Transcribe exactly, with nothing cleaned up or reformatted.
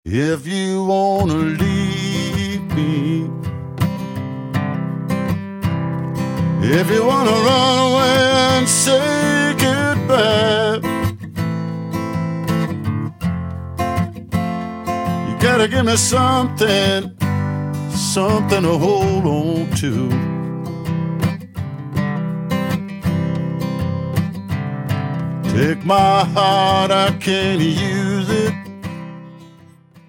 If you wanna leave me, if you wanna run away and say goodbye, you gotta give me something, something to hold on to. Take my heart, I can't use it.